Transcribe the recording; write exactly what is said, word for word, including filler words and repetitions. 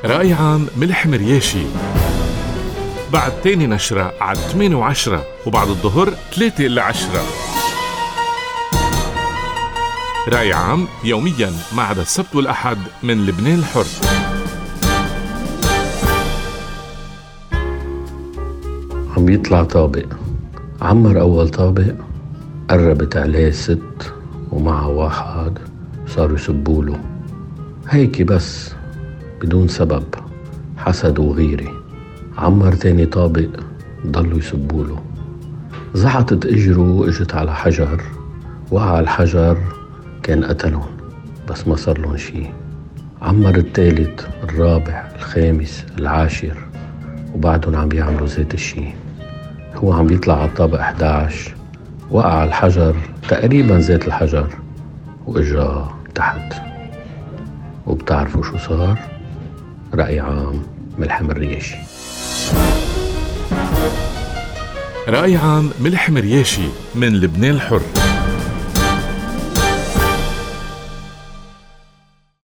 رأي عام ملح مرياشي بعد تاني نشرة على ثمانية وعشرة، وبعد الظهر ثلاثة إلى عشرة. رأي عام يومياً ما عدا السبت والأحد من لبنان الحر. عم يطلع طابق، عمر أول طابق، قربت عليه ست ومعها واحد صاروا يسبوله هيك بس بدون سبب، حسد وغيرة. عمر تاني طابق، ضلوا يسبوله. زحطت اجره واجت على حجر، وقع على الحجر كان قتلهم بس ما صار لهم شي. عمر الثالث، الرابع، الخامس، العاشر، وبعدهم عم بيعملوا ذات الشي. هو عم بيطلع على الطابق أحد عشر، وقع على الحجر تقريبا ذات الحجر واجا تحت. وبتعرفوا شو صار؟ رأي عام ملح مرياشي. رأي عام ملح مرياشي من لبنان الحر.